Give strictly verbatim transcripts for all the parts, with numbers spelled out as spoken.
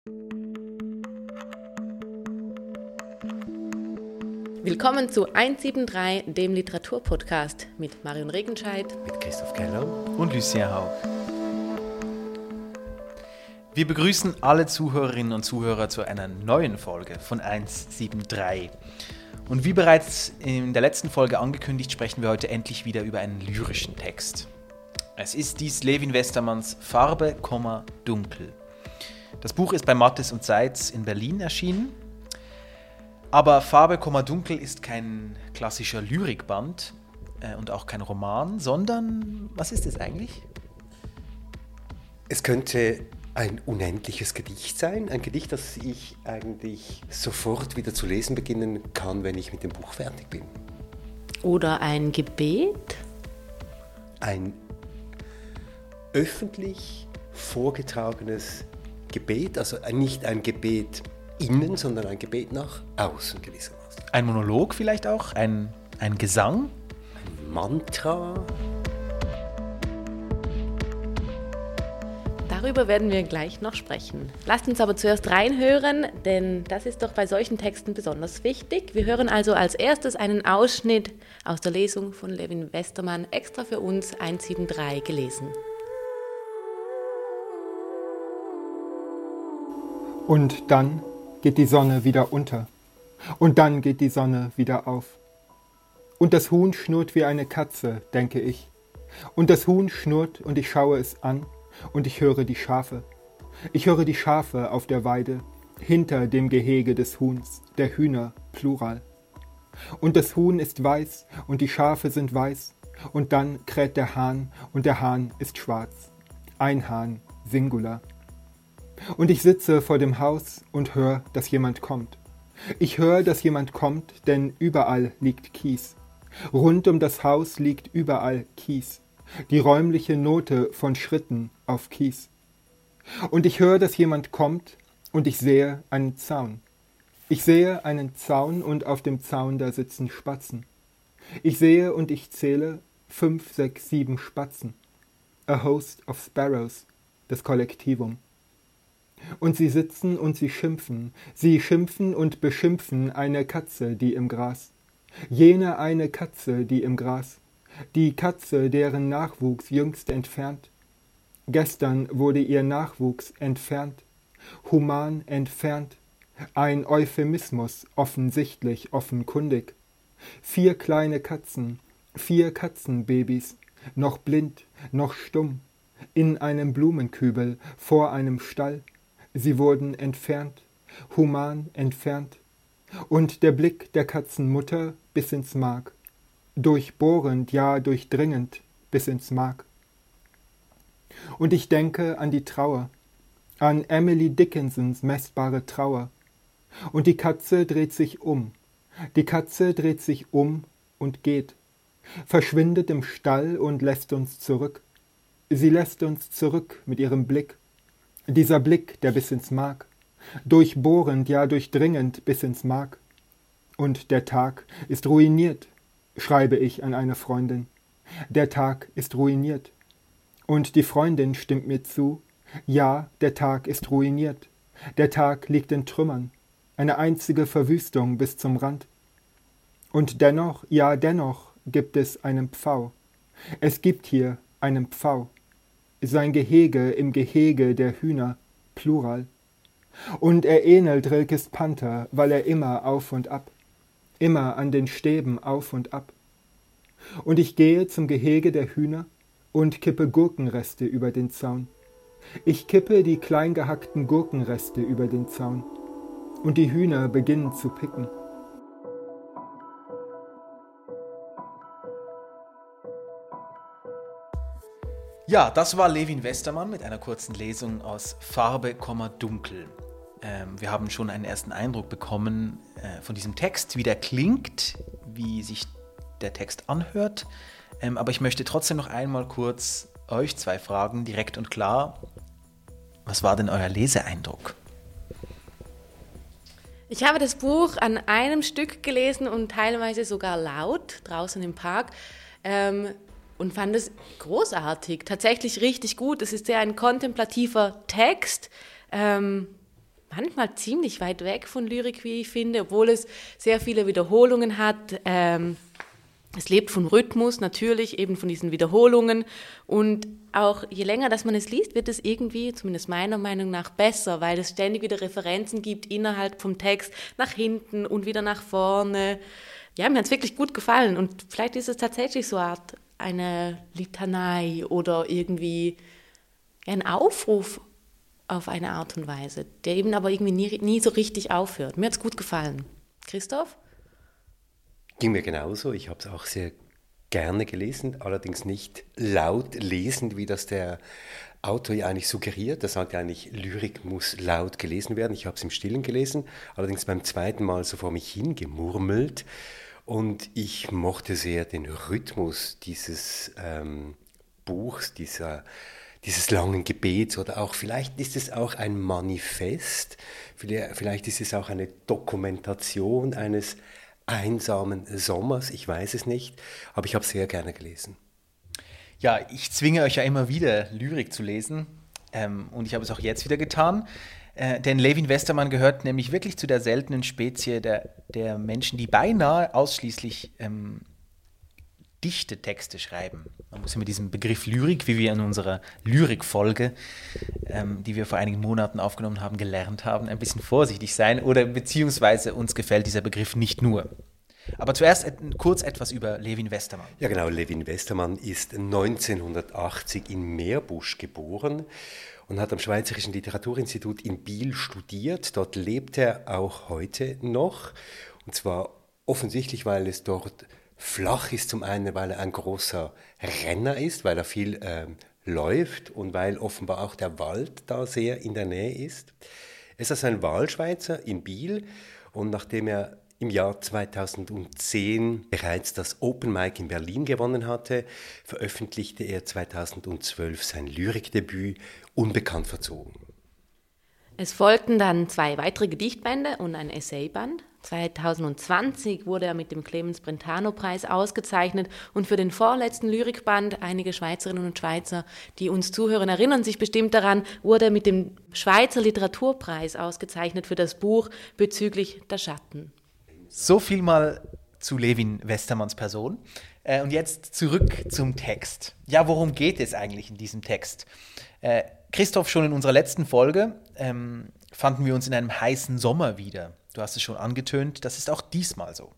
Willkommen zu hundertdreiundsiebzig, dem Literaturpodcast mit Marion Regenscheid, mit Christoph Keller und Lucien Haug. Wir begrüßen alle Zuhörerinnen und Zuhörer zu einer neuen Folge von hundertdreiundsiebzig. Und wie bereits in der letzten Folge angekündigt, sprechen wir heute endlich wieder über einen lyrischen Text. Es ist dies Levin Westermanns Farbe, Dunkel. Das Buch ist bei Mattes und Seitz in Berlin erschienen. Aber Farbe, Dunkel ist kein klassischer Lyrikband äh, und auch kein Roman, sondern, was ist es eigentlich? Es könnte ein unendliches Gedicht sein, ein Gedicht, das ich eigentlich sofort wieder zu lesen beginnen kann, wenn ich mit dem Buch fertig bin. Oder ein Gebet? Ein öffentlich vorgetragenes Gebet, also nicht ein Gebet innen, sondern ein Gebet nach außen gewissermaßen. Ein Monolog vielleicht auch? Ein, ein Gesang? Ein Mantra? Darüber werden wir gleich noch sprechen. Lasst uns aber zuerst reinhören, denn das ist doch bei solchen Texten besonders wichtig. Wir hören also als erstes einen Ausschnitt aus der Lesung von Levin Westermann, extra für uns hundertdreiundsiebzig gelesen. Und dann geht die Sonne wieder unter. Und dann geht die Sonne wieder auf. Und das Huhn schnurrt wie eine Katze, denke ich. Und das Huhn schnurrt und ich schaue es an und ich höre die Schafe. Ich höre die Schafe auf der Weide, hinter dem Gehege des Huhns, der Hühner, Plural. Und das Huhn ist weiß und die Schafe sind weiß. Und dann kräht der Hahn und der Hahn ist schwarz. Ein Hahn, Singular. Und ich sitze vor dem Haus und höre, dass jemand kommt. Ich höre, dass jemand kommt, denn überall liegt Kies. Rund um das Haus liegt überall Kies. Die räumliche Note von Schritten auf Kies. Und ich höre, dass jemand kommt und ich sehe einen Zaun. Ich sehe einen Zaun und auf dem Zaun da sitzen Spatzen. Ich sehe und ich zähle fünf, sechs, sieben Spatzen. A host of sparrows, das Kollektivum. Und sie sitzen und sie schimpfen, sie schimpfen und beschimpfen eine Katze, die im Gras. Jene eine Katze, die im Gras. Die Katze, deren Nachwuchs jüngst entfernt. Gestern wurde ihr Nachwuchs entfernt. Human entfernt. Ein Euphemismus, offensichtlich offenkundig. Vier kleine Katzen, vier Katzenbabys, noch blind, noch stumm, in einem Blumenkübel, vor einem Stall. Sie wurden entfernt, human entfernt, und der Blick der Katzenmutter bis ins Mark, durchbohrend, ja durchdringend bis ins Mark. Und ich denke an die Trauer, an Emily Dickinsons messbare Trauer, und die Katze dreht sich um, die Katze dreht sich um und geht, verschwindet im Stall und lässt uns zurück. Sie lässt uns zurück mit ihrem Blick, dieser Blick, der bis ins Mark, durchbohrend, ja durchdringend bis ins Mark. Und der Tag ist ruiniert, schreibe ich an eine Freundin. Der Tag ist ruiniert. Und die Freundin stimmt mir zu, ja, der Tag ist ruiniert. Der Tag liegt in Trümmern, eine einzige Verwüstung bis zum Rand. Und dennoch, ja dennoch, gibt es einen Pfau. Es gibt hier einen Pfau. Sein Gehege im Gehege der Hühner, Plural. Und er ähnelt Rilkes Panther, weil er immer auf und ab, immer an den Stäben auf und ab. Und ich gehe zum Gehege der Hühner und kippe Gurkenreste über den Zaun. Ich kippe die kleingehackten Gurkenreste über den Zaun. Und die Hühner beginnen zu picken. Ja, das war Levin Westermann mit einer kurzen Lesung aus Farbe, Dunkel. Ähm, wir haben schon einen ersten Eindruck bekommen äh, von diesem Text, wie der klingt, wie sich der Text anhört. Ähm, aber ich möchte trotzdem noch einmal kurz euch zwei fragen, direkt und klar. Was war denn euer Leseeindruck? Ich habe das Buch an einem Stück gelesen und teilweise sogar laut, draußen im Park. Ähm, und fand es großartig, tatsächlich richtig gut. Es ist sehr ein kontemplativer Text, ähm, manchmal ziemlich weit weg von Lyrik, wie ich finde, obwohl es sehr viele Wiederholungen hat. Ähm, es lebt vom Rhythmus, natürlich, eben von diesen Wiederholungen. Und auch je länger, dass man es liest, wird es irgendwie, zumindest meiner Meinung nach, besser, weil es ständig wieder Referenzen gibt innerhalb vom Text, nach hinten und wieder nach vorne. Ja, mir hat es wirklich gut gefallen. Und vielleicht ist es tatsächlich so eine Art eine Litanei oder irgendwie ein Aufruf auf eine Art und Weise, der eben aber irgendwie nie, nie so richtig aufhört. Mir hat es gut gefallen. Christoph? Ging mir genauso. Ich habe es auch sehr gerne gelesen, allerdings nicht laut lesend, wie das der Autor ja eigentlich suggeriert. Er sagt ja eigentlich, Lyrik muss laut gelesen werden. Ich habe es im Stillen gelesen, allerdings beim zweiten Mal so vor mich hingemurmelt. Und ich mochte sehr den Rhythmus dieses ähm, Buchs, dieser dieses langen Gebets oder auch, vielleicht ist es auch ein Manifest, vielleicht ist es auch eine Dokumentation eines einsamen Sommers, ich weiß es nicht, aber ich habe es sehr gerne gelesen. Ja, ich zwinge euch ja immer wieder, Lyrik zu lesen, ähm, und ich habe es auch jetzt wieder getan, äh, denn Levin Westermann gehört nämlich wirklich zu der seltenen Spezie der, der Menschen, die beinahe ausschließlich ähm, dichte Texte schreiben. Man muss ja mit diesem Begriff Lyrik, wie wir in unserer Lyrik-Folge, ähm, die wir vor einigen Monaten aufgenommen haben, gelernt haben, ein bisschen vorsichtig sein oder beziehungsweise uns gefällt dieser Begriff nicht nur. Aber zuerst et- kurz etwas über Levin Westermann. Ja genau, Levin Westermann ist neunzehnhundertachtzig in Meerbusch geboren und hat am Schweizerischen Literaturinstitut in Biel studiert. Dort lebt er auch heute noch, und zwar offensichtlich, weil es dort flach ist, zum einen, weil er ein großer Renner ist, weil er viel ähm, läuft und weil offenbar auch der Wald da sehr in der Nähe ist. Er ist also ein Wahlschweizer in Biel, und nachdem er im Jahr zweitausendzehn bereits das Open Mic in Berlin gewonnen hatte, veröffentlichte er zweitausendzwölf sein Lyrikdebüt Unbekannt verzogen. Es folgten dann zwei weitere Gedichtbände und ein Essayband. zweitausendzwanzig wurde er mit dem Clemens-Brentano-Preis ausgezeichnet, und für den vorletzten Lyrikband, einige Schweizerinnen und Schweizer, die uns zuhören, erinnern sich bestimmt daran, wurde er mit dem Schweizer Literaturpreis ausgezeichnet für das Buch Bezüglich der Schatten. So viel mal zu Levin Westermanns Person. Äh, und jetzt zurück zum Text. Ja, worum geht es eigentlich in diesem Text? Äh, Christoph, schon in unserer letzten Folge ähm, fanden wir uns in einem heißen Sommer wieder. Du hast es schon angetönt, das ist auch diesmal so.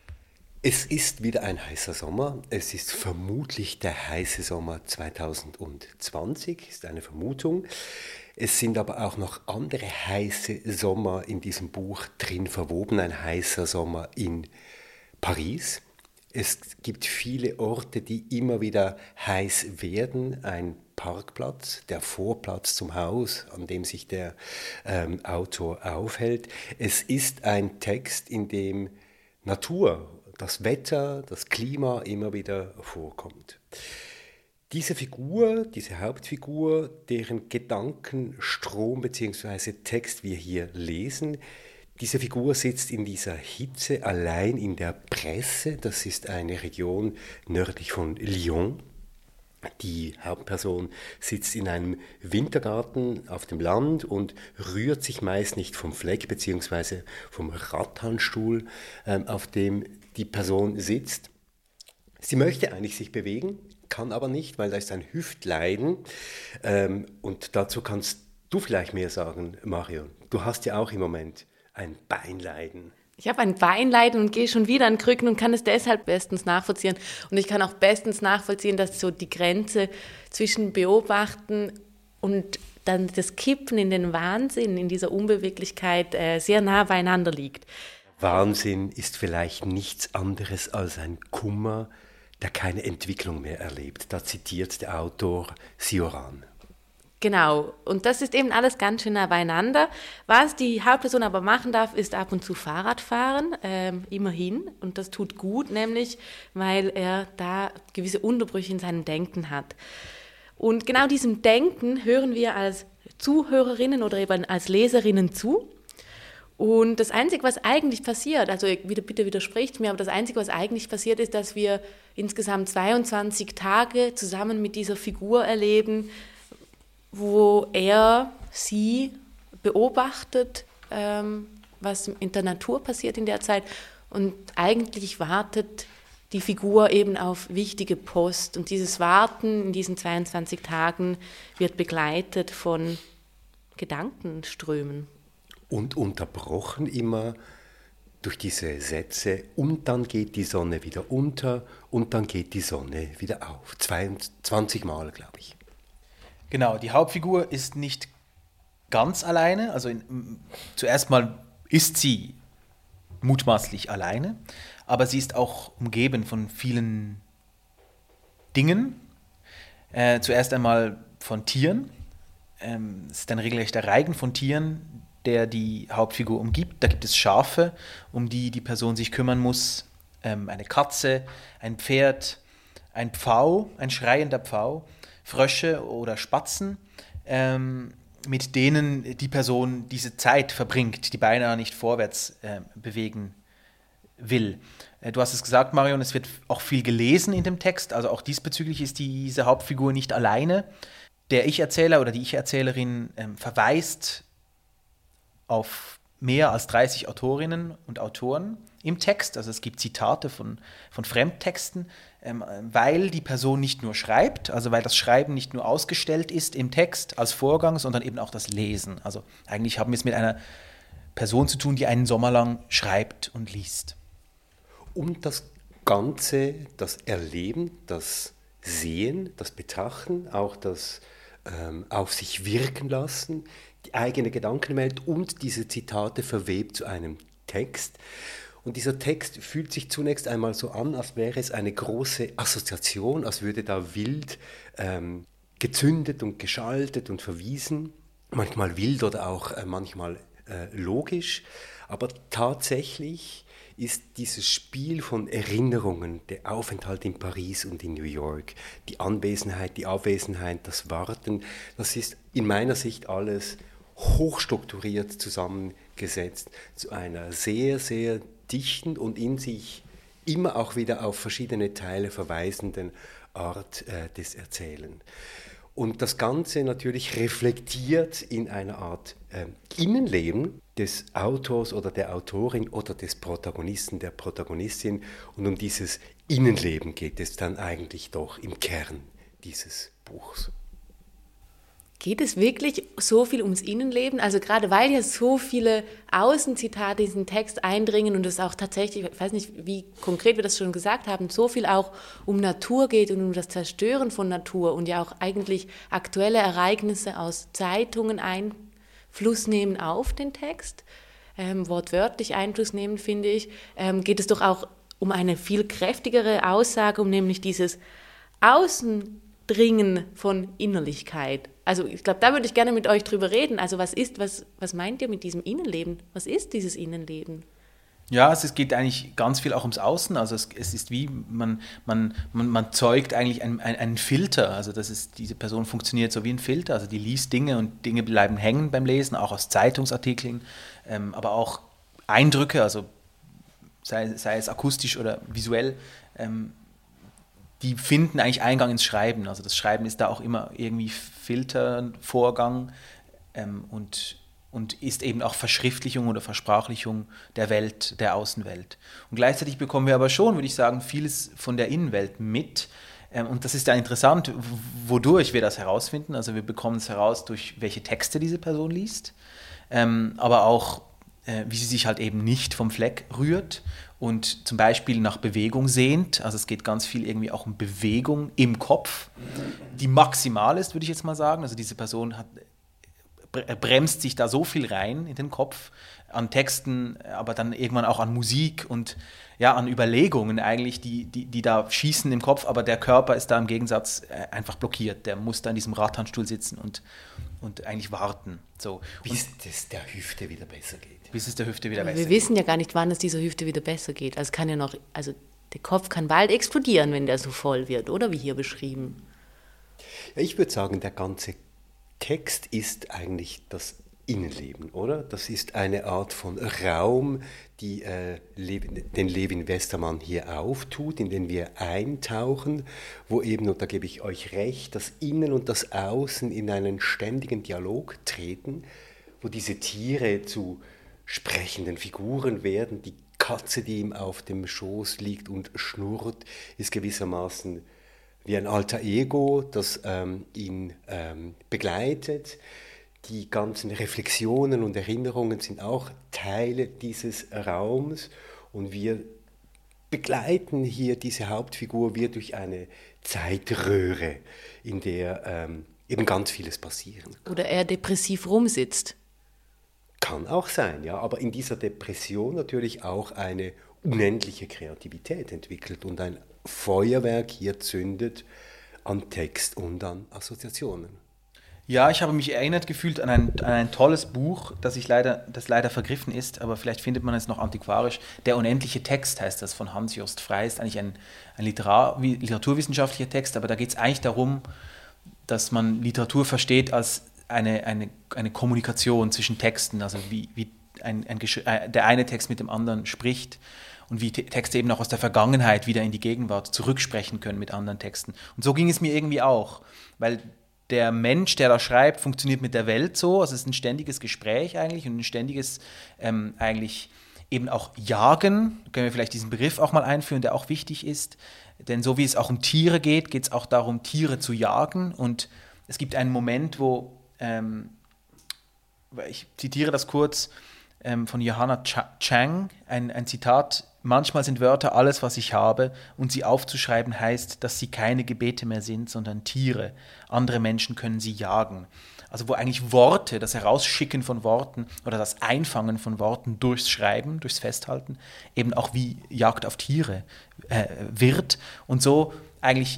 Es ist wieder ein heißer Sommer. Es ist vermutlich der heiße Sommer zweitausendzwanzig, ist eine Vermutung. Es sind aber auch noch andere heiße Sommer in diesem Buch drin verwoben. Ein heißer Sommer in Paris. Es gibt viele Orte, die immer wieder heiß werden. Ein Parkplatz, der Vorplatz zum Haus, an dem sich der ähm, Autor aufhält. Es ist ein Text, in dem Natur, das Wetter, das Klima immer wieder vorkommt. Diese Figur, diese Hauptfigur, deren Gedankenstrom bzw. Text wir hier lesen, diese Figur sitzt in dieser Hitze allein in der Presse. Das ist eine Region nördlich von Lyon. Die Hauptperson sitzt in einem Wintergarten auf dem Land und rührt sich meist nicht vom Fleck bzw. vom Rattanstuhl, ähm, auf dem die Person sitzt. Sie möchte eigentlich sich bewegen, kann aber nicht, weil da ist ein Hüftleiden. Ähm, und dazu kannst du vielleicht mehr sagen, Marion. Du hast ja auch im Moment ein Beinleiden. Ich habe ein Beinleiden und gehe schon wieder an Krücken und kann es deshalb bestens nachvollziehen. Und ich kann auch bestens nachvollziehen, dass so die Grenze zwischen Beobachten und dann das Kippen in den Wahnsinn, in dieser Unbeweglichkeit äh, sehr nah beieinander liegt. Wahnsinn ist vielleicht nichts anderes als ein Kummer, der keine Entwicklung mehr erlebt. Da zitiert der Autor Cioran. Genau, und das ist eben alles ganz schön nah beieinander. Was die Hauptperson aber machen darf, ist ab und zu Fahrrad fahren, ähm, immerhin. Und das tut gut, nämlich weil er da gewisse Unterbrüche in seinem Denken hat. Und genau diesem Denken hören wir als Zuhörerinnen oder eben als Leserinnen zu. Und das Einzige, was eigentlich passiert, also bitte widerspricht mir, aber das Einzige, was eigentlich passiert, ist, dass wir insgesamt zweiundzwanzig Tage zusammen mit dieser Figur erleben, wo er sie beobachtet, ähm, was in der Natur passiert in der Zeit und eigentlich wartet die Figur eben auf wichtige Post und dieses Warten in diesen zweiundzwanzig Tagen wird begleitet von Gedankenströmen. Und unterbrochen immer durch diese Sätze, und dann geht die Sonne wieder unter und dann geht die Sonne wieder auf. zweiundzwanzig Mal, glaube ich. Genau, die Hauptfigur ist nicht ganz alleine, also in, zuerst mal ist sie mutmaßlich alleine, aber sie ist auch umgeben von vielen Dingen. Äh, zuerst einmal von Tieren. Ähm, es ist ein regelrechter Reigen von Tieren, der die Hauptfigur umgibt. Da gibt es Schafe, um die die Person sich kümmern muss, ähm, eine Katze, ein Pferd, ein Pfau, ein schreiender Pfau, Frösche oder Spatzen, ähm, mit denen die Person diese Zeit verbringt, die beinahe nicht vorwärts äh, bewegen will. Äh, du hast es gesagt, Marion, es wird auch viel gelesen in dem Text, also auch diesbezüglich ist diese Hauptfigur nicht alleine. Der Ich-Erzähler oder die Ich-Erzählerin ähm, verweist auf mehr als dreißig Autorinnen und Autoren im Text, also es gibt Zitate von, von Fremdtexten, ähm, weil die Person nicht nur schreibt, also weil das Schreiben nicht nur ausgestellt ist im Text als Vorgang, sondern eben auch das Lesen. Also eigentlich haben wir es mit einer Person zu tun, die einen Sommer lang schreibt und liest. Und das Ganze, das Erleben, das Sehen, das Betrachten, auch das ähm, auf sich wirken lassen, die eigene Gedankenwelt und diese Zitate verwebt zu einem Text. Und dieser Text fühlt sich zunächst einmal so an, als wäre es eine große Assoziation, als würde da wild ähm, gezündet und geschaltet und verwiesen. Manchmal wild oder auch äh, manchmal äh, logisch. Aber tatsächlich ist dieses Spiel von Erinnerungen, der Aufenthalt in Paris und in New York, die Anwesenheit, die Abwesenheit, das Warten, das ist in meiner Sicht alles hochstrukturiert zusammengesetzt zu einer sehr, sehr dichten und in sich immer auch wieder auf verschiedene Teile verweisenden Art äh, des Erzählens. Und das Ganze natürlich reflektiert in einer Art äh, Innenleben des Autors oder der Autorin oder des Protagonisten, der Protagonistin. Und um dieses Innenleben geht es dann eigentlich doch im Kern dieses Buchs. Geht es wirklich so viel ums Innenleben? Also gerade weil ja so viele Außenzitate in diesen Text eindringen und es auch tatsächlich, ich weiß nicht, wie konkret wir das schon gesagt haben, so viel auch um Natur geht und um das Zerstören von Natur und ja auch eigentlich aktuelle Ereignisse aus Zeitungen Einfluss nehmen auf den Text, ähm, wortwörtlich Einfluss nehmen, finde ich, ähm, geht es doch auch um eine viel kräftigere Aussage, um nämlich dieses Außendringen von Innerlichkeit. Also ich glaube, da würde ich gerne mit euch drüber reden. Also was ist, was, was meint ihr mit diesem Innenleben? Was ist dieses Innenleben? Ja, es geht eigentlich ganz viel auch ums Außen. Also es, es ist wie, man, man, man, man zeugt eigentlich einen, einen Filter. Also das ist, diese Person funktioniert so wie ein Filter. Also die liest Dinge und Dinge bleiben hängen beim Lesen, auch aus Zeitungsartikeln, ähm, aber auch Eindrücke, also sei, sei es akustisch oder visuell, ähm, die finden eigentlich Eingang ins Schreiben. Also das Schreiben ist da auch immer irgendwie Filtervorgang ähm, und, und ist eben auch Verschriftlichung oder Versprachlichung der Welt, der Außenwelt. Und gleichzeitig bekommen wir aber schon, würde ich sagen, vieles von der Innenwelt mit. Ähm, und das ist ja interessant, wodurch wir das herausfinden. Also wir bekommen es heraus, durch welche Texte diese Person liest, ähm, aber auch, äh, wie sie sich halt eben nicht vom Fleck rührt und zum Beispiel nach Bewegung sehnt. Also es geht ganz viel irgendwie auch um Bewegung im Kopf, die maximal ist, würde ich jetzt mal sagen. Also diese Person hat, bremst sich da so viel rein in den Kopf, an Texten, aber dann irgendwann auch an Musik und ja, an Überlegungen eigentlich, die, die, die da schießen im Kopf, aber der Körper ist da im Gegensatz einfach blockiert. Der muss da in diesem Radhandstuhl sitzen und, und eigentlich warten. So. Bis und, es der Hüfte wieder besser geht. Bis es der Hüfte wieder besser geht. Wir wissen ja gar nicht, wann es dieser Hüfte wieder besser geht. Also kann ja noch, also der Kopf kann bald explodieren, wenn der so voll wird, oder wie hier beschrieben. Ja, ich würde sagen, der ganze Text ist eigentlich das Innenleben, oder? Das ist eine Art von Raum, die äh, den Levin Westermann hier auftut, in den wir eintauchen, wo eben, und da gebe ich euch recht, das Innen und das Außen in einen ständigen Dialog treten, wo diese Tiere zu sprechenden Figuren werden. Die Katze, die ihm auf dem Schoß liegt und schnurrt, ist gewissermaßen wie ein alter Ego, das ähm, ihn ähm, begleitet. Die ganzen Reflexionen und Erinnerungen sind auch Teile dieses Raums und wir begleiten hier diese Hauptfigur wie durch eine Zeitröhre, in der ähm, eben ganz vieles passieren kann. Oder er depressiv rumsitzt. Kann auch sein, ja, aber in dieser Depression natürlich auch eine unendliche Kreativität entwickelt und ein Feuerwerk hier zündet an Text und an Assoziationen. Ja, ich habe mich erinnert gefühlt an ein, an ein tolles Buch, das, ich leider, das leider vergriffen ist, aber vielleicht findet man es noch antiquarisch. Der unendliche Text heißt das, von Hans-Jost Frey, ist eigentlich ein, ein Literar, literaturwissenschaftlicher Text, aber da geht es eigentlich darum, dass man Literatur versteht als eine, eine, eine Kommunikation zwischen Texten, also wie, wie ein, ein, der eine Text mit dem anderen spricht und wie Texte eben auch aus der Vergangenheit wieder in die Gegenwart zurücksprechen können mit anderen Texten. Und so ging es mir irgendwie auch, weil der Mensch, der da schreibt, funktioniert mit der Welt so, also es ist ein ständiges Gespräch eigentlich und ein ständiges ähm, eigentlich eben auch Jagen, können wir vielleicht diesen Begriff auch mal einführen, der auch wichtig ist, denn so wie es auch um Tiere geht, geht es auch darum, Tiere zu jagen und es gibt einen Moment, wo, ähm, ich zitiere das kurz, ähm, von Johanna Chang, ein, ein Zitat: Manchmal sind Wörter alles, was ich habe, und sie aufzuschreiben heißt, dass sie keine Gebete mehr sind, sondern Tiere. Andere Menschen können sie jagen. Also wo eigentlich Worte, das Herausschicken von Worten oder das Einfangen von Worten durchs Schreiben, durchs Festhalten, eben auch wie Jagd auf Tiere äh, wird. Und so eigentlich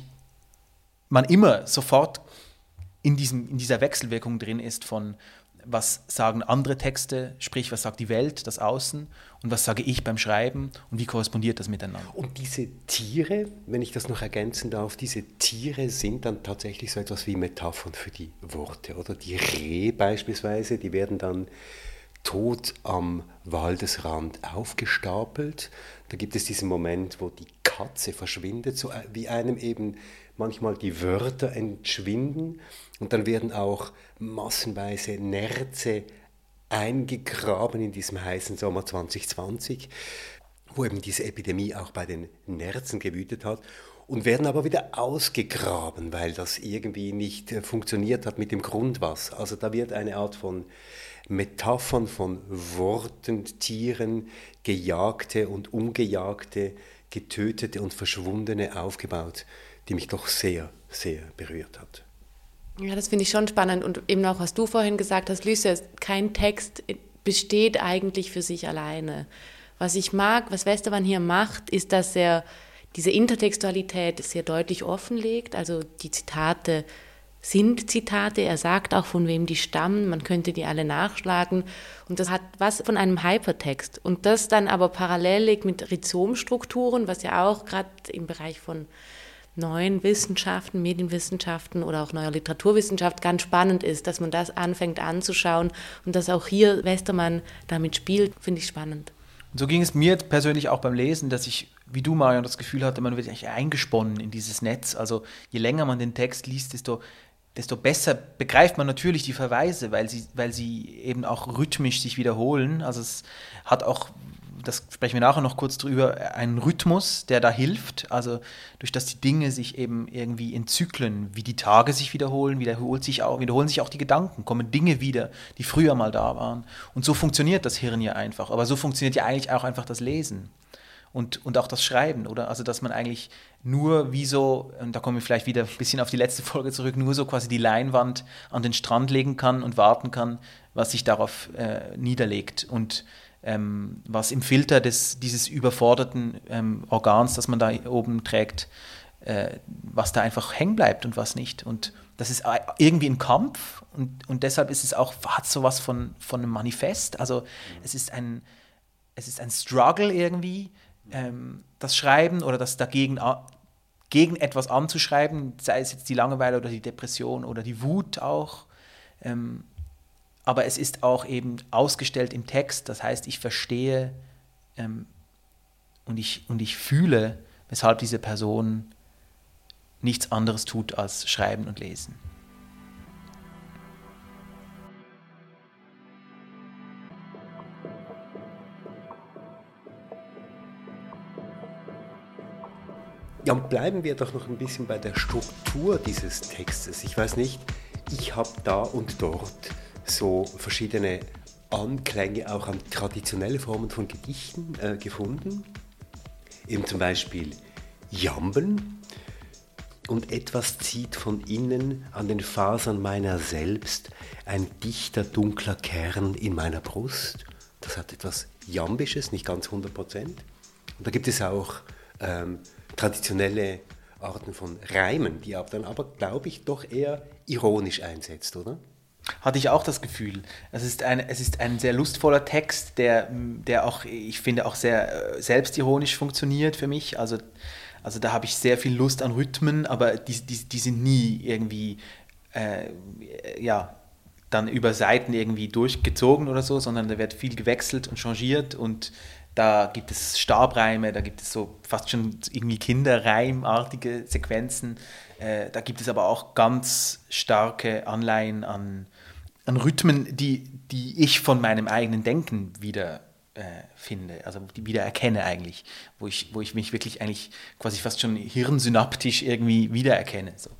man immer sofort in, diesem, in dieser Wechselwirkung drin ist von was sagen andere Texte, sprich, was sagt die Welt, das Außen, und was sage ich beim Schreiben und wie korrespondiert das miteinander. Und diese Tiere, wenn ich das noch ergänzen darf, diese Tiere sind dann tatsächlich so etwas wie Metaphern für die Worte, oder? Die Rehe beispielsweise, die werden dann tot am Waldesrand aufgestapelt. Da gibt es diesen Moment, wo die Katze verschwindet, so wie einem eben manchmal die Wörter entschwinden. Und dann werden auch massenweise Nerze eingegraben in diesem heißen Sommer zwanzig zwanzig, wo eben diese Epidemie auch bei den Nerzen gewütet hat, und werden aber wieder ausgegraben, weil das irgendwie nicht funktioniert hat mit dem Grundwasser. Also da wird eine Art von Metaphern von Worten, Tieren, Gejagte und Umgejagte, Getötete und Verschwundene aufgebaut, die mich doch sehr, sehr berührt hat. Ja, das finde ich schon spannend. Und eben auch, was du vorhin gesagt hast, Lucius, kein Text besteht eigentlich für sich alleine. Was ich mag, was Westermann hier macht, ist, dass er diese Intertextualität sehr deutlich offenlegt. Also die Zitate sind Zitate. Er sagt auch, von wem die stammen. Man könnte die alle nachschlagen. Und das hat was von einem Hypertext. Und das dann aber parallel liegt mit Rhizomstrukturen, was ja auch gerade im Bereich von neuen Wissenschaften, Medienwissenschaften oder auch neuer Literaturwissenschaft ganz spannend ist, dass man das anfängt anzuschauen und dass auch hier Westermann damit spielt, finde ich spannend. Und so ging es mir persönlich auch beim Lesen, dass ich, wie du, Marion, das Gefühl hatte, man wird eigentlich eingesponnen in dieses Netz. Also je länger man den Text liest, desto, desto besser begreift man natürlich die Verweise, weil sie, weil sie eben auch rhythmisch sich wiederholen. Also es hat auch, das sprechen wir nachher noch kurz drüber, einen Rhythmus, der da hilft, also durch das die Dinge sich eben irgendwie in Zyklen, wie die Tage sich wiederholen, wiederholt sich auch, wiederholen sich auch die Gedanken, kommen Dinge wieder, die früher mal da waren. Und so funktioniert das Hirn ja einfach, aber so funktioniert ja eigentlich auch einfach das Lesen und, und auch das Schreiben, oder? Also dass man eigentlich nur wie so, und da kommen wir vielleicht wieder ein bisschen auf die letzte Folge zurück, nur so quasi die Leinwand an den Strand legen kann und warten kann, was sich darauf äh, niederlegt und Ähm, was im Filter des, dieses überforderten ähm, Organs, das man da oben trägt, äh, was da einfach hängen bleibt und was nicht. Und das ist irgendwie ein Kampf und, und deshalb ist es auch, hat sowas von, von einem Manifest. Also mhm. es ist ein, es ist ein Struggle irgendwie, ähm, das Schreiben oder das dagegen gegen etwas anzuschreiben, sei es jetzt die Langeweile oder die Depression oder die Wut auch. Ähm, Aber es ist auch eben ausgestellt im Text, das heißt, ich verstehe ähm, und, ich, und ich fühle, weshalb diese Person nichts anderes tut als schreiben und lesen. Ja, und bleiben wir doch noch ein bisschen bei der Struktur dieses Textes. Ich weiß nicht, ich habe da und dort so verschiedene Anklänge auch an traditionelle Formen von Gedichten äh, gefunden. Eben zum Beispiel Jamben. Und etwas zieht von innen an den Fasern meiner selbst, ein dichter, dunkler Kern in meiner Brust. Das hat etwas Jambisches, nicht ganz hundert Prozent. Und da gibt es auch ähm, traditionelle Arten von Reimen, die aber dann aber, glaube ich, doch eher ironisch einsetzt, oder? Hatte ich auch das Gefühl. Es ist ein, es ist ein sehr lustvoller Text, der, der auch, ich finde, auch sehr selbstironisch funktioniert für mich. Also, also da habe ich sehr viel Lust an Rhythmen, aber die, die, die sind nie irgendwie, äh, ja, dann über Seiten irgendwie durchgezogen oder so, sondern da wird viel gewechselt und changiert und da gibt es Stabreime, da gibt es so fast schon irgendwie Kinderreimartige Sequenzen. Äh, da gibt es aber auch ganz starke Anleihen an, an Rhythmen, die, die ich von meinem eigenen Denken wieder äh, finde, also die wieder erkenne eigentlich, wo ich, wo ich mich wirklich eigentlich quasi fast schon hirnsynaptisch irgendwie wiedererkenne. So.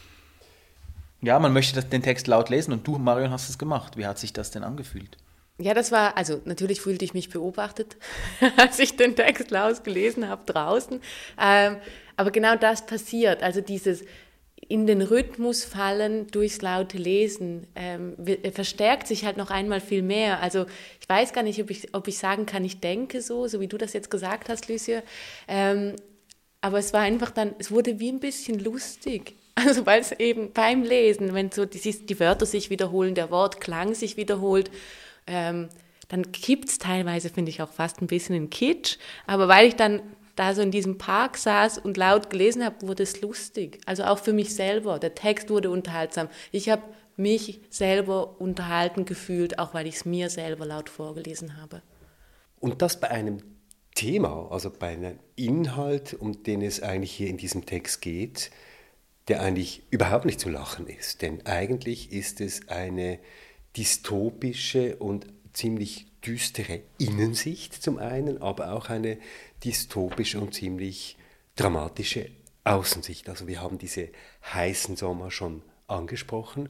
Ja, man möchte das, den Text laut lesen und du, Marion, hast es gemacht. Wie hat sich das denn angefühlt? Ja, das war, also natürlich fühlte ich mich beobachtet, als ich den Text laut gelesen habe draußen. Ähm, aber genau das passiert, also dieses in den Rhythmus fallen durchs laute Lesen ähm, verstärkt sich halt noch einmal viel mehr. Also ich weiß gar nicht, ob ich, ob ich sagen kann, ich denke so, so wie du das jetzt gesagt hast, Lucia. Ähm, aber es war einfach dann, es wurde wie ein bisschen lustig. Also weil es eben beim Lesen, wenn so die, die Wörter sich wiederholen, der Wortklang sich wiederholt, Ähm, dann kippt es teilweise, finde ich, auch fast ein bisschen in Kitsch. Aber weil ich dann da so in diesem Park saß und laut gelesen habe, wurde es lustig. Also auch für mich selber. Der Text wurde unterhaltsam. Ich habe mich selber unterhalten gefühlt, auch weil ich es mir selber laut vorgelesen habe. Und das bei einem Thema, also bei einem Inhalt, um den es eigentlich hier in diesem Text geht, der eigentlich überhaupt nicht zum Lachen ist. Denn eigentlich ist es eine dystopische und ziemlich düstere Innensicht zum einen, aber auch eine dystopische und ziemlich dramatische Außensicht. Also wir haben diese heißen Sommer schon angesprochen,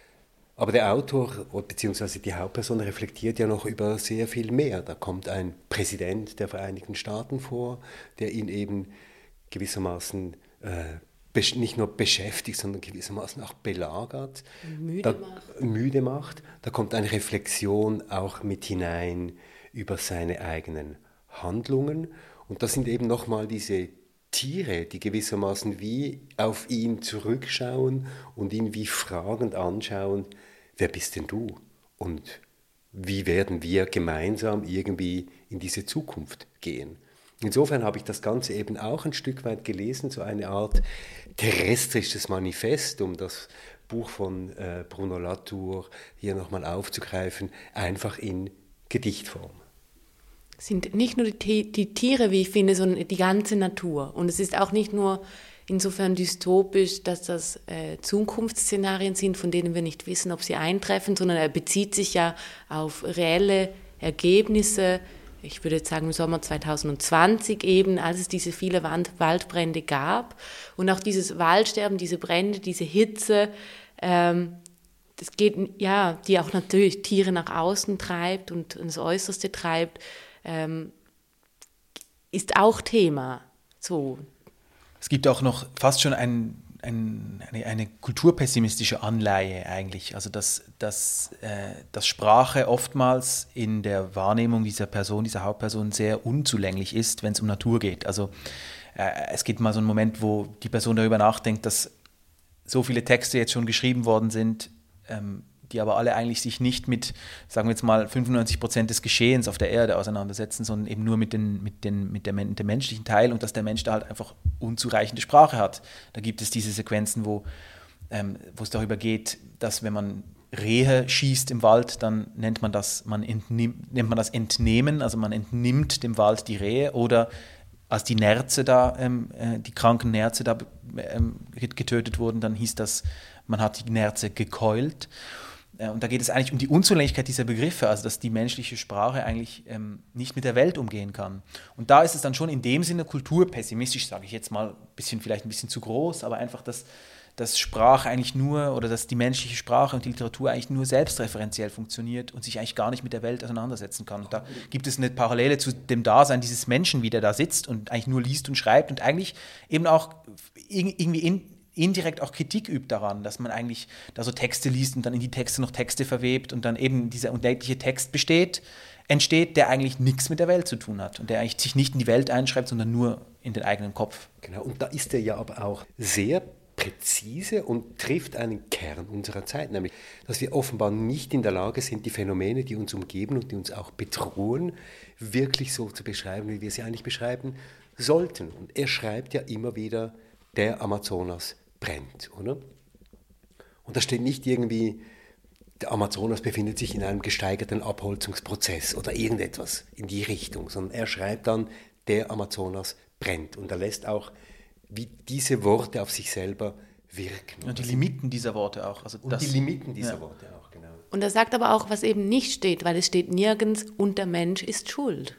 aber der Autor bzw. die Hauptperson reflektiert ja noch über sehr viel mehr. Da kommt ein Präsident der Vereinigten Staaten vor, der ihn eben gewissermaßen äh, nicht nur beschäftigt, sondern gewissermaßen auch belagert, müde da, macht. müde macht. Da kommt eine Reflexion auch mit hinein über seine eigenen Handlungen. Und das sind eben nochmal diese Tiere, die gewissermaßen wie auf ihn zurückschauen und ihn wie fragend anschauen, wer bist denn du? Und wie werden wir gemeinsam irgendwie in diese Zukunft gehen? Insofern habe ich das Ganze eben auch ein Stück weit gelesen, so eine Art terrestrisches Manifest, um das Buch von äh, Bruno Latour hier nochmal aufzugreifen, einfach in Gedichtform. Es sind nicht nur die, die Tiere, wie ich finde, sondern die ganze Natur. Und es ist auch nicht nur insofern dystopisch, dass das äh, Zukunftsszenarien sind, von denen wir nicht wissen, ob sie eintreffen, sondern er bezieht sich ja auf reelle Ergebnisse. Ich würde jetzt sagen im Sommer zwanzig zwanzig eben, als es diese viele Wand- Waldbrände gab. Und auch dieses Waldsterben, diese Brände, diese Hitze, ähm, das geht, ja, die auch natürlich Tiere nach außen treibt und ins Äußerste treibt, ähm, ist auch Thema. So. Es gibt auch noch fast schon ein, ein, eine, eine kulturpessimistische Anleihe eigentlich, also dass, dass, äh, dass Sprache oftmals in der Wahrnehmung dieser Person, dieser Hauptperson sehr unzulänglich ist, wenn es um Natur geht. Also äh, es gibt mal so einen Moment, wo die Person darüber nachdenkt, dass so viele Texte jetzt schon geschrieben worden sind, ähm, die aber alle eigentlich sich nicht mit, sagen wir jetzt mal, fünfundneunzig Prozent des Geschehens auf der Erde auseinandersetzen, sondern eben nur mit, den, mit, den, mit, der, mit dem menschlichen Teil und dass der Mensch da halt einfach unzureichende Sprache hat. Da gibt es diese Sequenzen, wo, ähm, wo es darüber geht, dass wenn man Rehe schießt im Wald, dann nennt man das, man entnimmt, nennt man das Entnehmen, also man entnimmt dem Wald die Rehe, oder als die Nerze da, ähm, äh, die kranken Nerze da ähm, getötet wurden, dann hieß das, man hat die Nerze gekeult. Und da geht es eigentlich um die Unzulänglichkeit dieser Begriffe, also dass die menschliche Sprache eigentlich ähm, nicht mit der Welt umgehen kann. Und da ist es dann schon in dem Sinne kulturpessimistisch, sage ich jetzt mal, bisschen, vielleicht ein bisschen zu groß, aber einfach, dass, dass Sprache eigentlich nur, oder dass die menschliche Sprache und die Literatur eigentlich nur selbstreferenziell funktioniert und sich eigentlich gar nicht mit der Welt auseinandersetzen kann. Und da gibt es eine Parallele zu dem Dasein dieses Menschen, wie der da sitzt und eigentlich nur liest und schreibt und eigentlich eben auch irgendwie in indirekt auch Kritik übt daran, dass man eigentlich da so Texte liest und dann in die Texte noch Texte verwebt und dann eben dieser unendliche Text besteht, entsteht, der eigentlich nichts mit der Welt zu tun hat und der eigentlich sich nicht in die Welt einschreibt, sondern nur in den eigenen Kopf. Genau, und da ist er ja aber auch sehr präzise und trifft einen Kern unserer Zeit, nämlich, dass wir offenbar nicht in der Lage sind, die Phänomene, die uns umgeben und die uns auch bedrohen, wirklich so zu beschreiben, wie wir sie eigentlich beschreiben sollten. Und er schreibt ja immer wieder, der Amazonas brennt, oder? Und da steht nicht irgendwie, der Amazonas befindet sich in einem gesteigerten Abholzungsprozess oder irgendetwas in die Richtung, sondern er schreibt dann, der Amazonas brennt. Und er lässt auch wie diese Worte auf sich selber wirken. Und die Limiten dieser Worte auch. Also und das, die Limiten dieser ja. Worte auch, genau. Und er sagt aber auch, was eben nicht steht, weil es steht nirgends, und der Mensch ist schuld.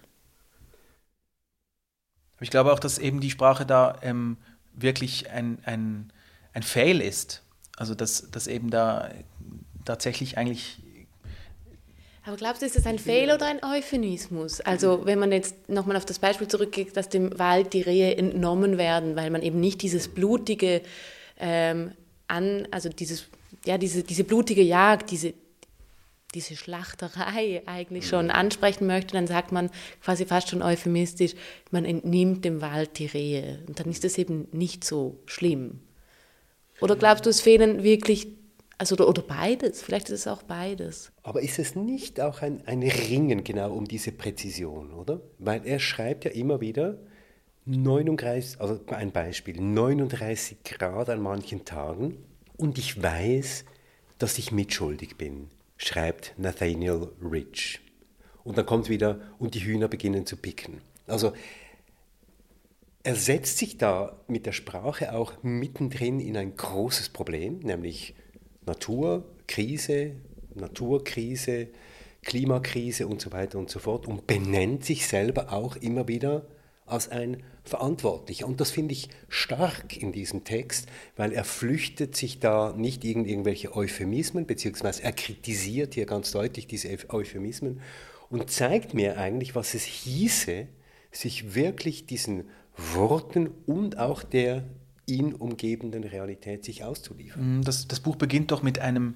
Ich glaube auch, dass eben die Sprache da ähm, wirklich ein, ein, ein Fail ist. Also dass, dass eben da tatsächlich eigentlich... Aber glaubst du, ist das ein Fail oder ein Euphemismus? Also wenn man jetzt nochmal auf das Beispiel zurückgeht, dass dem Wald die Rehe entnommen werden, weil man eben nicht dieses blutige, ähm, an, also dieses, ja, diese, diese blutige Jagd, diese, diese Schlachterei eigentlich schon ansprechen möchte, dann sagt man quasi fast schon euphemistisch, man entnimmt dem Wald die Rehe. Und dann ist das eben nicht so schlimm. Oder glaubst du, es fehlen wirklich, also oder, oder beides, vielleicht ist es auch beides. Aber ist es nicht auch ein, ein Ringen genau um diese Präzision, oder? Weil er schreibt ja immer wieder, neununddreißig, also ein Beispiel, neununddreißig Grad an manchen Tagen und ich weiß, dass ich mitschuldig bin, schreibt Nathaniel Rich. Und dann kommt wieder, und die Hühner beginnen zu picken. Also er setzt sich da mit der Sprache auch mittendrin in ein großes Problem, nämlich Naturkrise, Naturkrise, Klimakrise und so weiter und so fort und benennt sich selber auch immer wieder als ein Verantwortlicher. Und das finde ich stark in diesem Text, weil er flüchtet sich da nicht in irgendwelche Euphemismen, beziehungsweise er kritisiert hier ganz deutlich diese Euphemismen und zeigt mir eigentlich, was es hieße, sich wirklich diesen Worten und auch der ihn umgebenden Realität sich auszuliefern. Das, das Buch beginnt doch mit einem,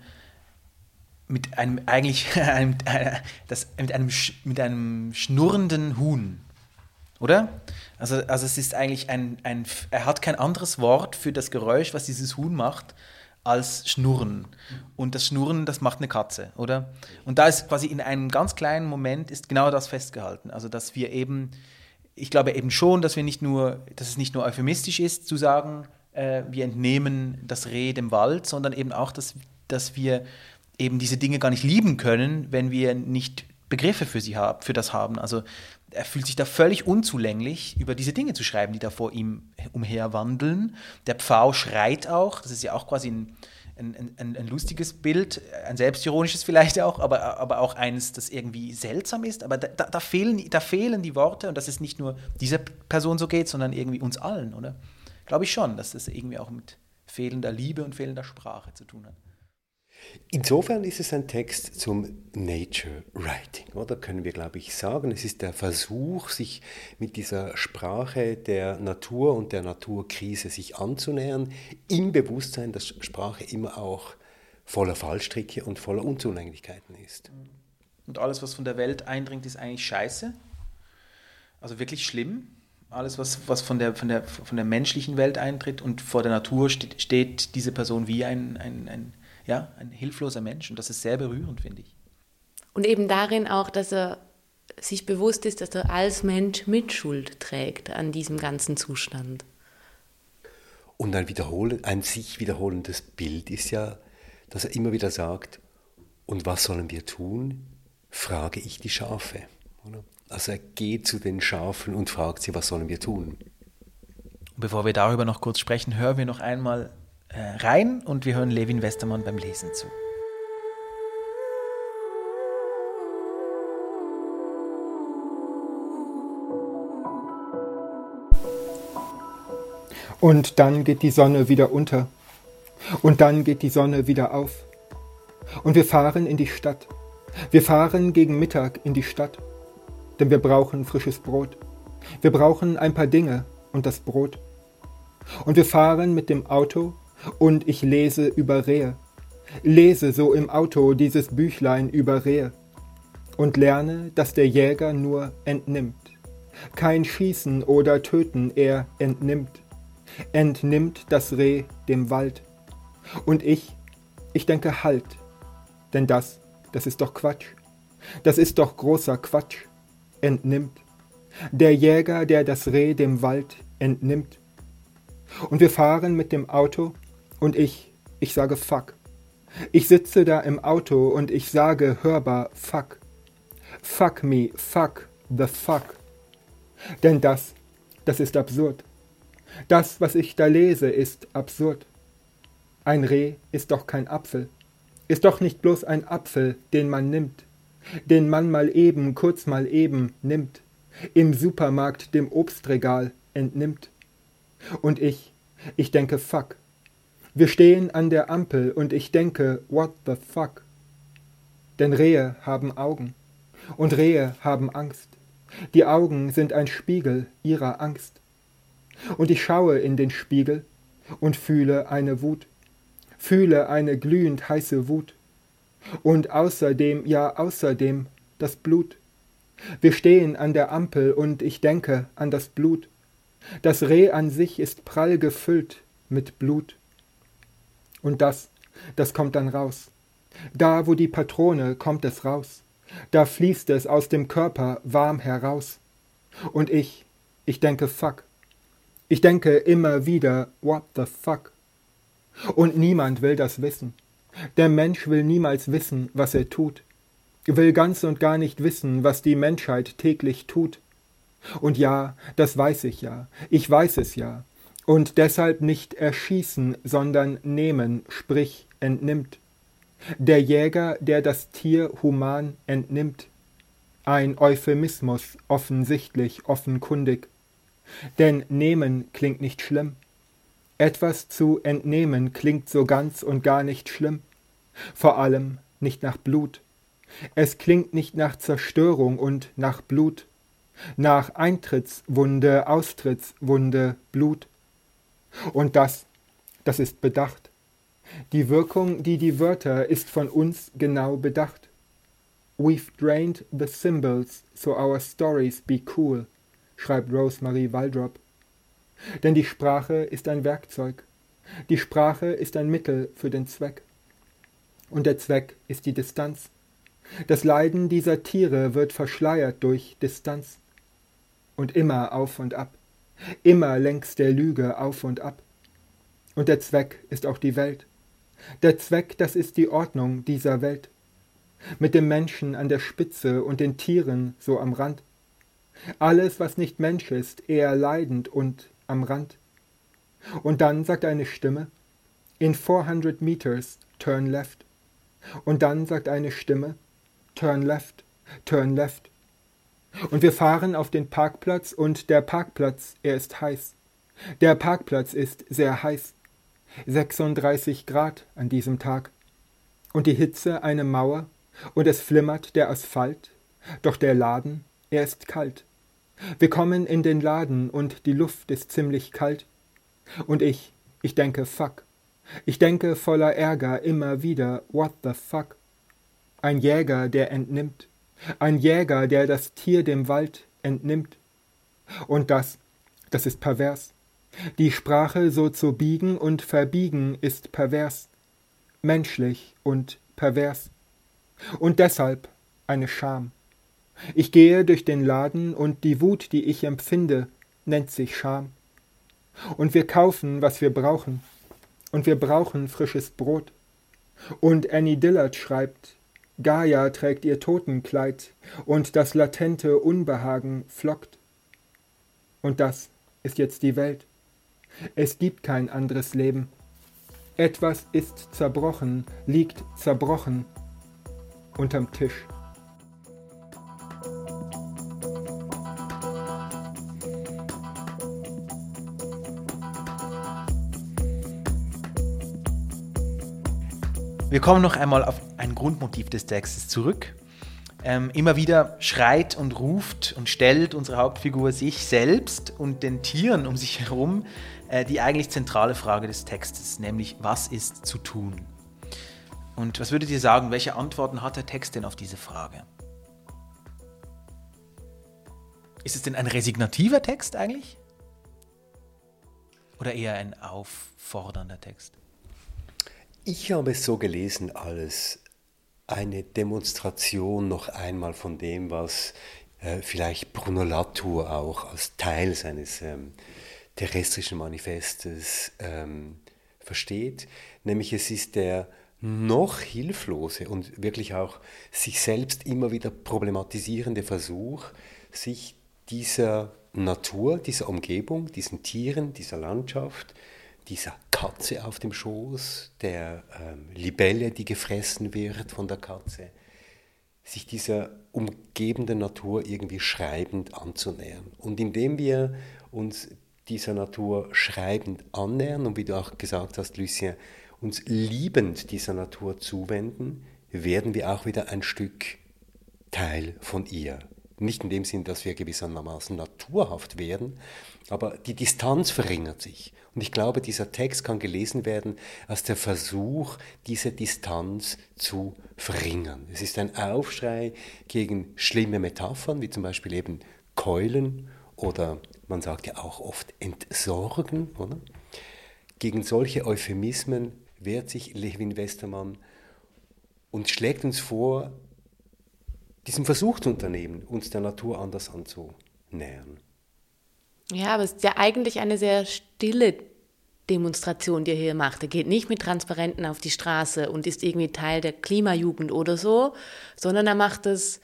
mit einem eigentlich einem, das, mit, einem, mit einem schnurrenden Huhn, oder? Also, also es ist eigentlich ein, ein, er hat kein anderes Wort für das Geräusch, was dieses Huhn macht, als Schnurren. Und das Schnurren, das macht eine Katze, oder? Und da ist quasi in einem ganz kleinen Moment ist genau das festgehalten. Also dass wir eben, ich glaube eben schon, dass wir nicht nur, dass es nicht nur euphemistisch ist, zu sagen, äh, wir entnehmen das Reh dem Wald, sondern eben auch, dass, dass wir eben diese Dinge gar nicht lieben können, wenn wir nicht Begriffe für sie haben, für das haben. Also er fühlt sich da völlig unzulänglich, über diese Dinge zu schreiben, die da vor ihm umherwandeln. Der Pfau schreit auch, das ist ja auch quasi ein, ein, ein, ein lustiges Bild, ein selbstironisches vielleicht auch, aber, aber auch eines, das irgendwie seltsam ist. Aber da, da, fehlen, da fehlen die Worte und dass es nicht nur dieser Person so geht, sondern irgendwie uns allen, oder? Glaube ich schon, dass das irgendwie auch mit fehlender Liebe und fehlender Sprache zu tun hat. Insofern ist es ein Text zum Nature Writing, oder können wir, glaube ich, sagen. Es ist der Versuch, sich mit dieser Sprache der Natur und der Naturkrise sich anzunähern, im Bewusstsein, dass Sprache immer auch voller Fallstricke und voller Unzulänglichkeiten ist. Und alles, was von der Welt eindringt, ist eigentlich scheiße, also wirklich schlimm. Alles, was, was von, der, von, der, von der menschlichen Welt eintritt und vor der Natur steht, steht diese Person wie ein, ein, ein Ja, ein hilfloser Mensch und das ist sehr berührend, finde ich. Und eben darin auch, dass er sich bewusst ist, dass er als Mensch Mitschuld trägt an diesem ganzen Zustand. Und ein, wiederholen, ein sich wiederholendes Bild ist ja, dass er immer wieder sagt, und was sollen wir tun? Frage ich die Schafe. Oder? Also er geht zu den Schafen und fragt sie, was sollen wir tun? Bevor wir darüber noch kurz sprechen, hören wir noch einmal rein und wir hören Levin Westermann beim Lesen zu. Und dann geht die Sonne wieder unter. Und dann geht die Sonne wieder auf. Und wir fahren in die Stadt. Wir fahren gegen Mittag in die Stadt. Denn wir brauchen frisches Brot. Wir brauchen ein paar Dinge und das Brot. Und wir fahren mit dem Auto und ich lese über Rehe. Lese so im Auto dieses Büchlein über Rehe. Und lerne, dass der Jäger nur entnimmt. Kein Schießen oder Töten, er entnimmt. Entnimmt das Reh dem Wald. Und ich, ich denke halt, denn das, das ist doch Quatsch. Das ist doch großer Quatsch. Entnimmt. Der Jäger, der das Reh dem Wald entnimmt. Und wir fahren mit dem Auto und ich, ich sage fuck. Ich sitze da im Auto und ich sage hörbar fuck. Fuck me, fuck the fuck. Denn das, das ist absurd. Das, was ich da lese, ist absurd. Ein Reh ist doch kein Apfel. Ist doch nicht bloß ein Apfel, den man nimmt. Den man mal eben, kurz mal eben nimmt. Im Supermarkt dem Obstregal entnimmt. Und ich, ich denke fuck. Wir stehen an der Ampel und ich denke what the fuck. Denn Rehe haben Augen. Und Rehe haben Angst. Die Augen sind ein Spiegel ihrer Angst. Und ich schaue in den Spiegel und fühle eine Wut. Fühle eine glühend heiße Wut. Und außerdem, ja außerdem, das Blut. Wir stehen an der Ampel und ich denke an das Blut. Das Reh an sich ist prall gefüllt mit Blut. Und das, das kommt dann raus. Da, wo die Patrone, kommt es raus. Da fließt es aus dem Körper warm heraus. Und ich, ich denke fuck. Ich denke immer wieder what the fuck. Und niemand will das wissen. Der Mensch will niemals wissen, was er tut. Will ganz und gar nicht wissen, was die Menschheit täglich tut. Und ja, das weiß ich ja. Ich weiß es ja. Und deshalb nicht erschießen, sondern nehmen, sprich entnimmt. Der Jäger, der das Tier human entnimmt. Ein Euphemismus, offensichtlich, offenkundig. Denn nehmen klingt nicht schlimm. Etwas zu entnehmen klingt so ganz und gar nicht schlimm. Vor allem nicht nach Blut. Es klingt nicht nach Zerstörung und nach Blut. Nach Eintrittswunde, Austrittswunde, Blut. Und das, das ist bedacht. Die Wirkung, die die Wörter, ist von uns genau bedacht. We've drained the symbols, so our stories be cool, schreibt Rosemarie Waldrop. Denn die Sprache ist ein Werkzeug. Die Sprache ist ein Mittel für den Zweck. Und der Zweck ist die Distanz. Das Leiden dieser Tiere wird verschleiert durch Distanz. Und immer auf und ab. Immer längs der Lüge auf und ab. Und der Zweck ist auch die Welt. Der Zweck, das ist die Ordnung dieser Welt. Mit dem Menschen an der Spitze und den Tieren so am Rand. Alles, was nicht Mensch ist, eher leidend und am Rand. Und dann sagt eine Stimme, in four hundred meters, turn left. Und dann sagt eine Stimme, turn left, turn left. Und wir fahren auf den Parkplatz und der Parkplatz, er ist heiß. Der Parkplatz ist sehr heiß. sechsunddreißig Grad an diesem Tag. Und die Hitze eine Mauer und es flimmert der Asphalt. Doch der Laden, er ist kalt. Wir kommen in den Laden und die Luft ist ziemlich kalt. Und ich, ich denke fuck. Ich denke voller Ärger immer wieder what the fuck. Ein Jäger, der entnimmt. Ein Jäger, der das Tier dem Wald entnimmt. Und das, das ist pervers. Die Sprache so zu biegen und verbiegen ist pervers. Menschlich und pervers. Und deshalb eine Scham. Ich gehe durch den Laden und die Wut, die ich empfinde, nennt sich Scham. Und wir kaufen, was wir brauchen. Und wir brauchen frisches Brot. Und Annie Dillard schreibt, Gaia trägt ihr Totenkleid und das latente Unbehagen flockt. Und das ist jetzt die Welt. Es gibt kein anderes Leben. Etwas ist zerbrochen, liegt zerbrochen unterm Tisch. Wir kommen noch einmal auf ein Grundmotiv des Textes zurück. Ähm, immer wieder schreit und ruft und stellt unsere Hauptfigur sich selbst und den Tieren um sich herum äh, die eigentlich zentrale Frage des Textes, nämlich was ist zu tun? Und was würdet ihr sagen, welche Antworten hat der Text denn auf diese Frage? Ist es denn ein resignativer Text eigentlich? Oder eher ein auffordernder Text? Ich habe es so gelesen als eine Demonstration noch einmal von dem, was äh, vielleicht Bruno Latour auch als Teil seines ähm, terrestrischen Manifestes ähm, versteht. Nämlich es ist der noch hilflose und wirklich auch sich selbst immer wieder problematisierende Versuch, sich dieser Natur, dieser Umgebung, diesen Tieren, dieser Landschaft, dieser Katze auf dem Schoß, der ähm, Libelle, die gefressen wird von der Katze, sich dieser umgebenden Natur irgendwie schreibend anzunähern. Und indem wir uns dieser Natur schreibend annähern und wie du auch gesagt hast, Lucien, uns liebend dieser Natur zuwenden, werden wir auch wieder ein Stück Teil von ihr. Nicht in dem Sinn, dass wir gewissermaßen naturhaft werden, aber die Distanz verringert sich. Und ich glaube, dieser Text kann gelesen werden als der Versuch, diese Distanz zu verringern. Es ist ein Aufschrei gegen schlimme Metaphern, wie zum Beispiel eben Keulen oder man sagt ja auch oft entsorgen, oder? Gegen solche Euphemismen wehrt sich Levin Westermann und schlägt uns vor, diesen Versuch zu unternehmen, uns der Natur anders anzunähern. Ja, aber es ist ja eigentlich eine sehr stille Demonstration, die er hier macht. Er geht nicht mit Transparenten auf die Straße und ist irgendwie Teil der Klimajugend oder so, sondern er macht es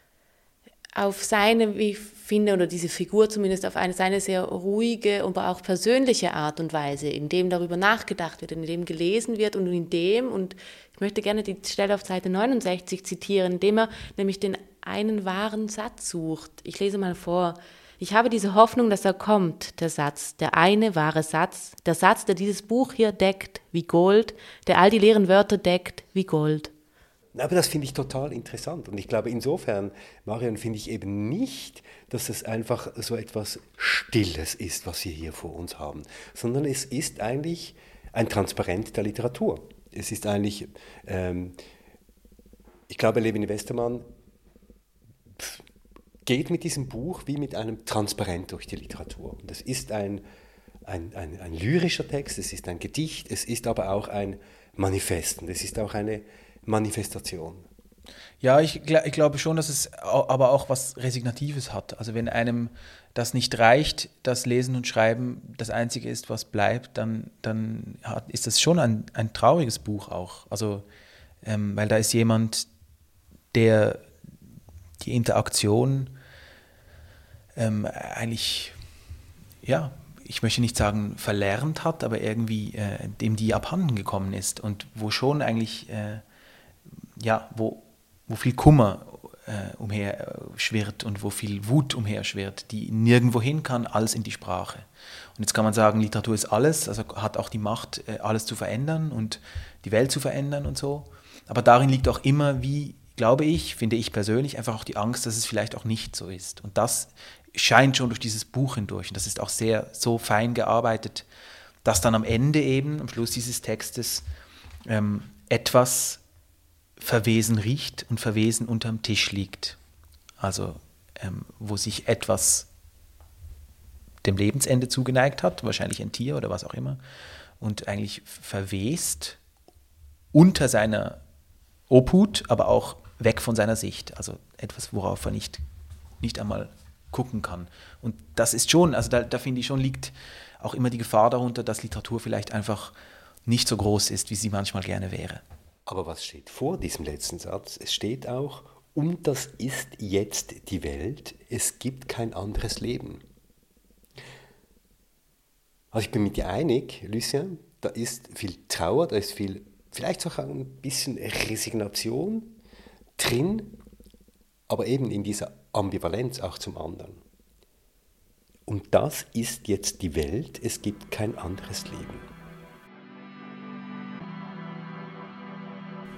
auf seine, wie ich finde, oder diese Figur zumindest auf eine seine sehr ruhige, aber auch persönliche Art und Weise, in dem darüber nachgedacht wird, in dem gelesen wird und in dem, und ich möchte gerne die Stelle auf Seite neunundsechzig zitieren, in dem er nämlich den einen wahren Satz sucht. Ich lese mal vor. Ich habe diese Hoffnung, dass er kommt, der Satz, der eine wahre Satz, der Satz, der dieses Buch hier deckt wie Gold, der all die leeren Wörter deckt wie Gold. Aber das finde ich total interessant und ich glaube insofern, Marion, finde ich eben nicht, dass es einfach so etwas Stilles ist, was wir hier vor uns haben, sondern es ist eigentlich ein Transparent der Literatur. Es ist eigentlich, ähm, ich glaube, Levin Westermann pff, geht mit diesem Buch wie mit einem Transparent durch die Literatur. Und es ist ein, ein, ein, ein lyrischer Text, es ist ein Gedicht, es ist aber auch ein Manifest und es ist auch eine Manifestation. Ja, ich, ich glaube schon, dass es aber auch was Resignatives hat. Also wenn einem das nicht reicht, das Lesen und Schreiben das Einzige ist, was bleibt, dann, dann hat, ist das schon ein, ein trauriges Buch auch. Also, ähm, weil da ist jemand, der die Interaktion ähm, eigentlich, ja, ich möchte nicht sagen verlernt hat, aber irgendwie äh, dem die abhanden gekommen ist und wo schon eigentlich äh, ja, wo, wo viel Kummer äh, umherschwirrt und wo viel Wut umherschwirrt, die nirgendwo hin kann, als in die Sprache. Und jetzt kann man sagen, Literatur ist alles, also hat auch die Macht, äh, alles zu verändern und die Welt zu verändern und so. Aber darin liegt auch immer, wie, glaube ich, finde ich persönlich, einfach auch die Angst, dass es vielleicht auch nicht so ist. Und das scheint schon durch dieses Buch hindurch. Und das ist auch sehr so fein gearbeitet, dass dann am Ende eben, am Schluss dieses Textes, ähm, etwas Verwesen riecht und Verwesen unterm Tisch liegt. Also ähm, wo sich etwas dem Lebensende zugeneigt hat, wahrscheinlich ein Tier oder was auch immer, und eigentlich verwest unter seiner Obhut, aber auch weg von seiner Sicht. Also etwas, worauf er nicht, nicht einmal gucken kann. Und das ist schon, also da, da finde ich schon, liegt auch immer die Gefahr darunter, dass Literatur vielleicht einfach nicht so groß ist, wie sie manchmal gerne wäre. Aber was steht vor diesem letzten Satz? Es steht auch, und das ist jetzt die Welt, es gibt kein anderes Leben. Also ich bin mit dir einig, Lucien, da ist viel Trauer, da ist viel, vielleicht sogar ein bisschen Resignation drin, aber eben in dieser Ambivalenz auch zum anderen. Und das ist jetzt die Welt, es gibt kein anderes Leben.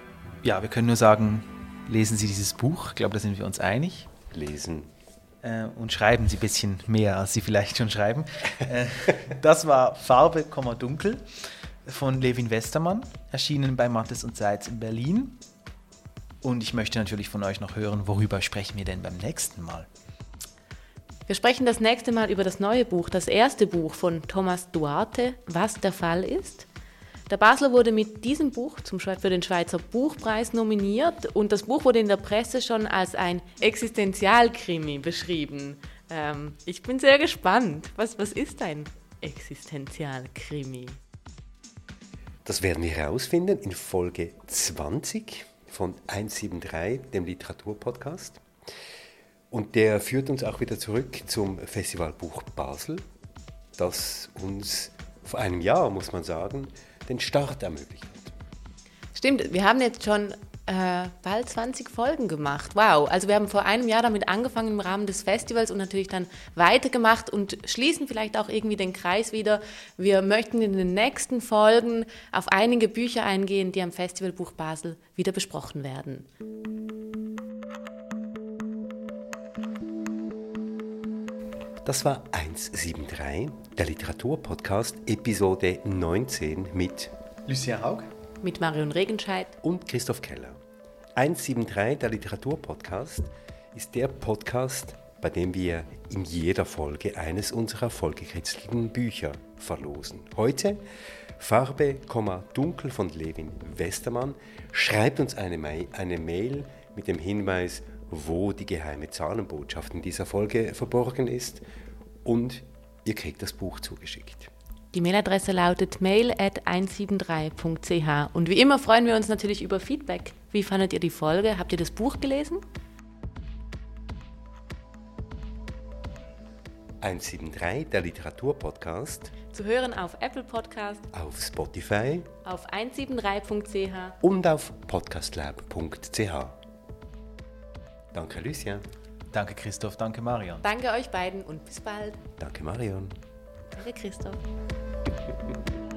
ja, wir können nur sagen, lesen Sie dieses Buch. Ich glaube, da sind wir uns einig. Lesen. Äh, und schreiben Sie ein bisschen mehr, als Sie vielleicht schon schreiben. äh, das war Farbe, Dunkel von Levin Westermann, erschienen bei Mattes und Seitz in Berlin. Und ich möchte natürlich von euch noch hören, worüber sprechen wir denn beim nächsten Mal? Wir sprechen das nächste Mal über das neue Buch, das erste Buch von Thomas Duarte, Was der Fall ist. Der Basler wurde mit diesem Buch zum, für den Schweizer Buchpreis nominiert und das Buch wurde in der Presse schon als ein Existenzialkrimi beschrieben. Ähm, ich bin sehr gespannt. Was, was ist ein Existenzialkrimi? Das werden wir herausfinden in Folge zwanzig von hundertdreiundsiebzig, dem Literaturpodcast. Und der führt uns auch wieder zurück zum Festivalbuch Basel, das uns vor einem Jahr, muss man sagen, den Start ermöglicht hat. Stimmt, wir haben jetzt schon äh, bald zwanzig Folgen gemacht. Wow, also wir haben vor einem Jahr damit angefangen im Rahmen des Festivals und natürlich dann weitergemacht und schließen vielleicht auch irgendwie den Kreis wieder. Wir möchten in den nächsten Folgen auf einige Bücher eingehen, die am Festivalbuch Basel wieder besprochen werden. Das war hundertdreiundsiebzig, der Literaturpodcast, Episode neunzehn mit Lucien Haug. Mit Marion Regenscheid. Und Christoph Keller. hundertdreiundsiebzig, der Literaturpodcast, ist der Podcast, bei dem wir in jeder Folge eines unserer vollgekritzelten Bücher verlosen. Heute Farbe, Dunkel von Levin Westermann. Schreibt uns eine, Ma- eine Mail mit dem Hinweis, wo die geheime Zahlenbotschaft in dieser Folge verborgen ist und ihr kriegt das Buch zugeschickt. Die Mailadresse lautet mail at hundertdreiundsiebzig punkt c h und wie immer freuen wir uns natürlich über Feedback. Wie fandet ihr die Folge? Habt ihr das Buch gelesen? hundertdreiundsiebzig, der Literaturpodcast. Zu hören auf Apple Podcast, auf Spotify, auf hundertdreiundsiebzig punkt c h und auf podcastlab punkt c h. Danke, Lucien. Danke, Christoph. Danke, Marion. Danke euch beiden und bis bald. Danke, Marion. Danke, Christoph.